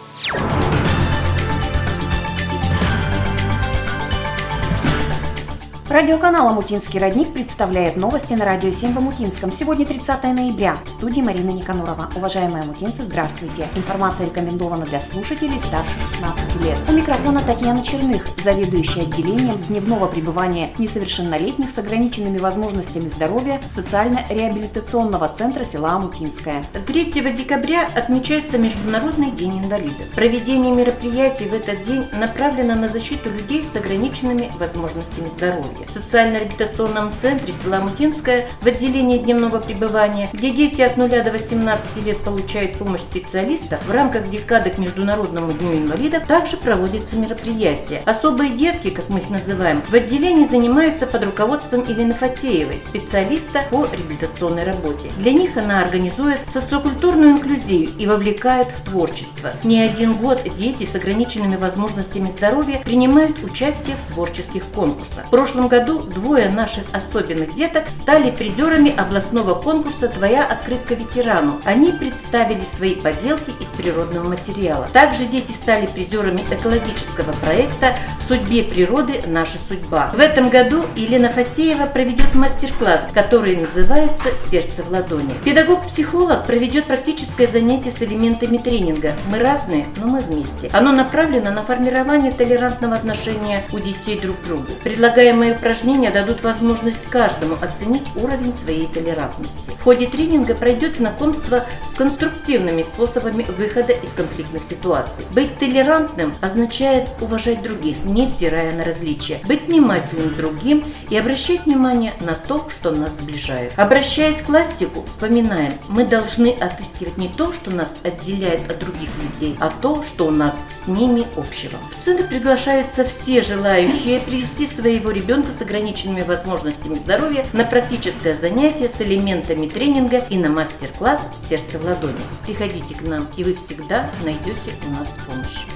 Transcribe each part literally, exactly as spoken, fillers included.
Радиоканал «Омутинский родник» представляет новости на радио семь в Омутинском. Сегодня тридцатое ноября. В студии Марина Никанорова. Уважаемые омутинцы, здравствуйте. Информация рекомендована для слушателей старше шестнадцати лет. У микрофона Татьяна Черных, заведующая отделением дневного пребывания несовершеннолетних с ограниченными возможностями здоровья социально-реабилитационного центра села Омутинское. третьего декабря отмечается Международный день инвалидов. Проведение мероприятий в этот день направлено на защиту людей с ограниченными возможностями здоровья. В социально-реабилитационном центре села Омутинское в отделении дневного пребывания, где дети от нуля до восемнадцати лет получают помощь специалиста, в рамках декады к Международному дню инвалидов также проводятся мероприятия. Особые детки, как мы их называем, в отделении занимаются под руководством Елены Фатеевой, специалиста по реабилитационной работе. Для них она организует социокультурную инклюзию и вовлекает в творчество. Не один год дети с ограниченными возможностями здоровья принимают участие в творческих конкурсах. В прошлом году двое наших особенных деток стали призерами областного конкурса «Твоя открытка ветерану». Они представили свои поделки из природного материала. Также дети стали призерами экологического проекта «В судьбе природы наша судьба». В этом году Елена Фатеева проведет мастер-класс, который называется «Сердце в ладони». Педагог-психолог проведет практическое занятие с элементами тренинга «Мы разные, но мы вместе». Оно направлено на формирование толерантного отношения у детей друг к другу. Предлагаемые упражнения дадут возможность каждому оценить уровень своей толерантности. В ходе тренинга пройдет знакомство с конструктивными способами выхода из конфликтных ситуаций. Быть толерантным означает уважать других, невзирая на различия, быть внимательным к другим и обращать внимание на то, что нас сближает. Обращаясь к классику, вспоминаем, мы должны отыскивать не то, что нас отделяет от других людей, а то, что у нас с ними общего. В центр приглашаются все желающие привести своего ребенка с ограниченными возможностями здоровья на практическое занятие с элементами тренинга и на мастер-класс «Сердце в ладони». Приходите к нам, и вы всегда найдете у нас помощь.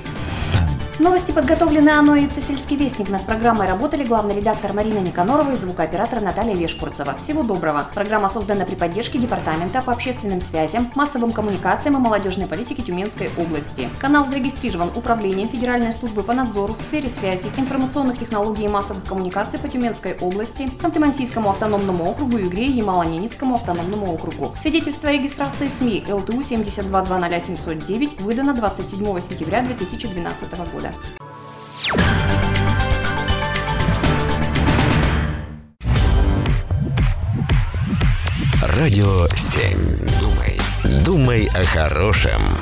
Новости подготовлены Анной Цесельский вестник. Над программой работали главный редактор Марина Никанорова и звукооператор Наталья Вешкурцева. Всего доброго. Программа создана при поддержке Департамента по общественным связям, массовым коммуникациям и молодежной политике Тюменской области. Канал зарегистрирован Управлением Федеральной службы по надзору в сфере связи, информационных технологий и массовых коммуникаций по Тюменской области, Ханты-Мансийскому автономному округу, Югре и Ямало-Ненецкому автономному округу. Свидетельство о регистрации СМИ эл тэ у семь два два ноль семь ноль девять выдано двадцать седьмого сентября две тысячи двенадцатого года. Радио семь. Думай, думай о хорошем.